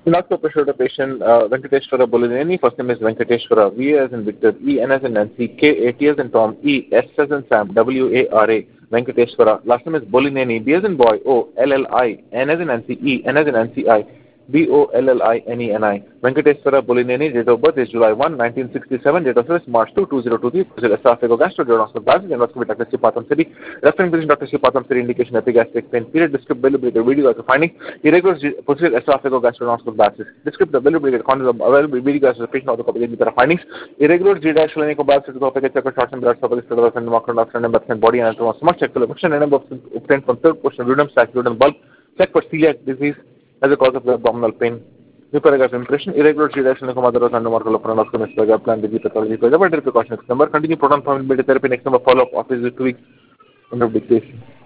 In October, showed a patient Venkateshwara Bolineni. First name is Venkateshwara. V as in Victor, E N as in Nancy, K A T as in Tom, E S as in Sam, W A R A. Venkateshwara. Last name is Bolineni. B as in boy, O L L I. N as in Nancy, E N as in Nancy, I. Bollineni. Venkateshwara Bolineni. Date of birth is July 1, 1967. Date of service March 2, 2023. Esophageal gastroenterological endoscopy. Dr. Sipatam Siri. Referring position Dr. Sipatam Siri. Indication epigastric pain. Period. Describe availability video as a finding. Irregular posterior esophageal gastroenterological biopsy. Describe the availability content of available video as a patient of the copy findings. Irregular G-dash biopsy to the opaque check shorts and blood surface to the and body and stomach check collection and obtained from third portion of duodenum, duodenum bulb. Check for celiac disease as a cause of the abdominal pain. New paragraph impression, irregular G-dash and marker of pronoscopy, plan disease pathology, precaution next number, continue proton pump therapy next number, follow up office with 2 weeks under dictation.